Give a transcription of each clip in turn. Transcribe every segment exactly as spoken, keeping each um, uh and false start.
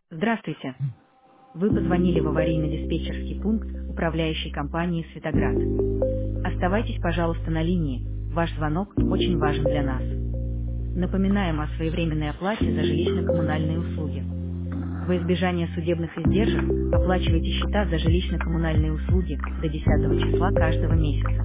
Здравствуйте. Вы позвонили в аварийно-диспетчерский пункт управляющей компании «Светоград». Оставайтесь, пожалуйста, на линии. Ваш звонок очень важен для нас. Напоминаем о своевременной оплате за жилищно-коммунальные услуги. Во избежание судебных издержек оплачивайте счета за жилищно-коммунальные услуги до десятого числа каждого месяца.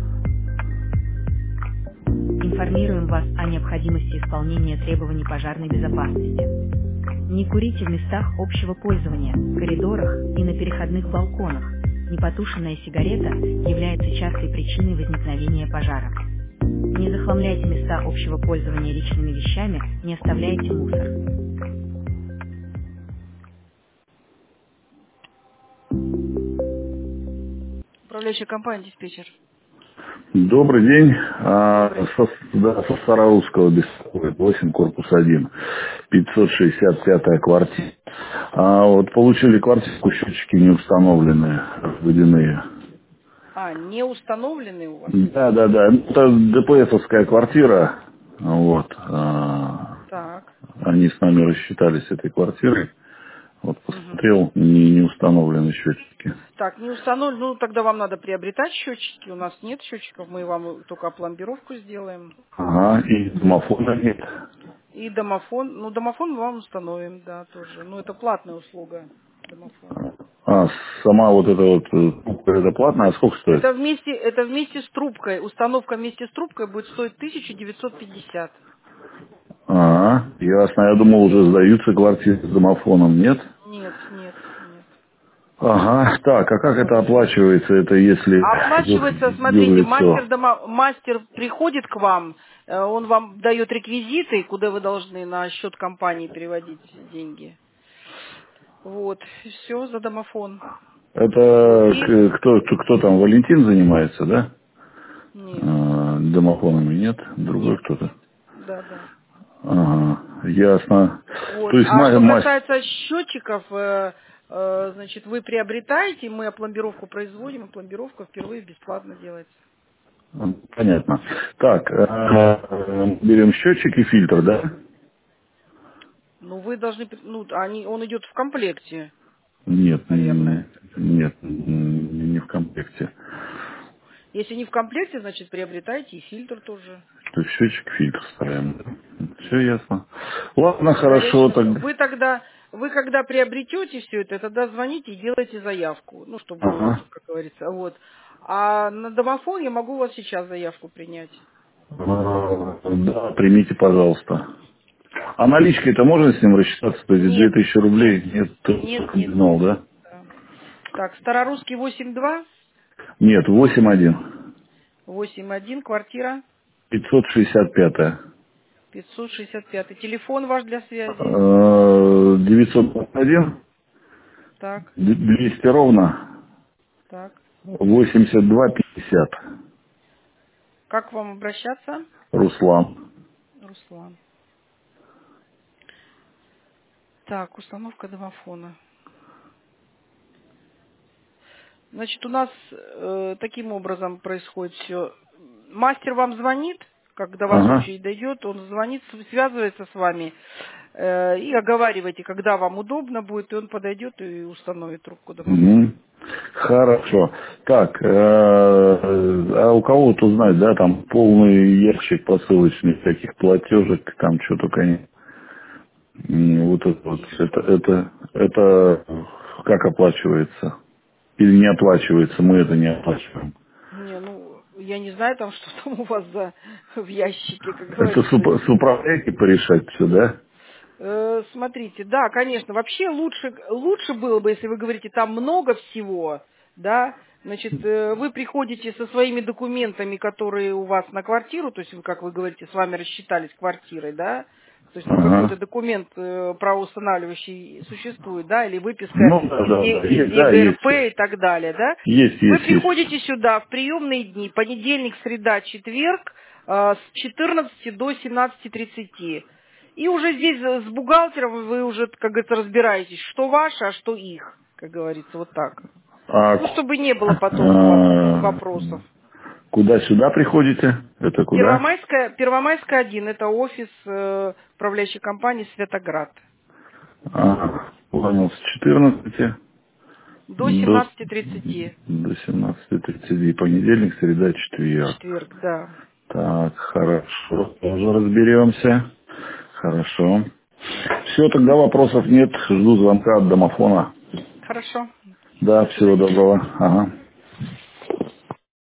Информируем вас о необходимости исполнения требований пожарной безопасности. Не курите в местах общего пользования, коридорах и на переходных балконах. Непотушенная сигарета является частой причиной возникновения пожара. Не захламляйте места общего пользования личными вещами, не оставляйте мусор. Управляющая компания «Диспетчер». Добрый день. А, со, да, со Старорусского беспокоит восемь, корпус один, пятьсот шестьдесят пятая квартира. А, вот получили квартирку, счетчики не установленные, водяные. А, не установленные у вас? Да, да, да. Это ДПСовская квартира. Вот. А, Так. они с нами рассчитались этой квартирой. Вот Угу. посмотрел, не, не установлены счетчики. Так, не установлен. Ну, тогда вам надо приобретать счетчики. У нас нет счетчиков, мы вам только пломбировку сделаем. Ага, и домофона нет. И домофон. Ну, домофон мы вам установим, да, тоже. Ну, это платная услуга, домофон. А, сама вот эта вот э, трубка, это платная, а сколько стоит? Это вместе, это вместе с трубкой. Установка вместе с трубкой будет стоить тысяча девятьсот пятьдесят. А, ясно. Я думал, уже сдаются квартиры с домофоном, нет? Нет, нет, нет. Ага, так, а как это Вообще. оплачивается, это если Оплачивается, смотрите, мастер, юрлицо? дома, мастер приходит к вам, э, он вам дает реквизиты, куда вы должны на счет компании переводить деньги. Вот, все за домофон. Это И к- кто, кто, кто там, Валентин занимается, да? нет, А, домофонами нет, другой нет, кто-то. нет, да, да. Ага, ясно. Вот. То есть А ма- что мастер... касается счетчиков, э, э, значит, вы приобретаете, мы пломбировку производим, и пломбировка впервые бесплатно делается. Понятно. Так, э, э, берем счетчик и фильтр, да? Ну, вы должны, при- ну, они, он идет в комплекте, Нет, м, наверное. нет, м, не в комплекте. Если не в комплекте, значит, приобретайте и фильтр тоже. То есть счетчик, фильтр ставим. Все ясно. Ладно, Да, я хорошо, сейчас... тогда. Вы тогда, вы когда приобретете все это, тогда звоните и делайте заявку. Ну, чтобы, Ага. как говорится, вот. А на домофон я могу у вас сейчас заявку принять. А, Да, примите, пожалуйста. А наличкой-то можно с ним рассчитаться? То есть две Нет, тысячи нет, рублей? Нет, нет, только не нет. знал, да? Да. Так, Старорусский восемь два, Нет, восемь один. восемь один, квартира пятьсот шестьдесят пятая. пятьсот шестьдесят пять. Телефон ваш для связи. Э, девятьсот двадцать один, Так, двести ровно, так. восемьдесят два пятьдесят. Как к вам обращаться? Руслан. Руслан. Так, установка домофона. Значит, у нас э, таким образом происходит все. Мастер вам звонит, когда до вас Ага. очередь дойдет, он звонит, с- связывается с вами э, и оговариваете, когда вам удобно будет, и он подойдет и установит трубку домофона. Мгм. Хорошо. Так, э, а у кого вот узнать, да, там полный ящик посылочных таких платежек, там что только не. М, Вот это вот, это, это, это как оплачивается? Или не оплачивается, мы это не оплачиваем. Не, ну, я не знаю там, что там у вас за в ящике, как Это с, говорится. уп- с управляйки порешать все, да? Э, смотрите, да, конечно, вообще лучше, лучше было бы, если вы говорите, там много всего, да, значит, э, вы приходите со своими документами, которые у вас на квартиру, то есть, вы, как вы говорите, с вами рассчитались квартирой, да, то есть, ну, какой-то Ага. документ э, правоустанавливающий существует, да, или выписка Ну, да, из, да, Е- да, из есть, да, есть. ЕГРП и так далее, да. Есть, Вы есть, есть. приходите сюда в приемные дни, понедельник, среда, четверг, э, с четырнадцати до семнадцати тридцати. И уже здесь э, с бухгалтером вы уже, как говорится, разбираетесь, что ваше, а что их, как говорится, вот так. А, Ну, чтобы не было потом у вас а, вопросов. куда сюда приходите? Это куда? Первомайская, Первомайская один, это офис э, управляющей компании «Светоград». А, понял, с четырнадцати До до, семнадцати тридцати. до семнадцати тридцати. Понедельник, среда, четверг. Четверг, да. Так, хорошо. Тоже разберемся. Хорошо. Все, тогда вопросов нет. Жду звонка от домофона. Хорошо. Да, До всего свидания. доброго. Ага.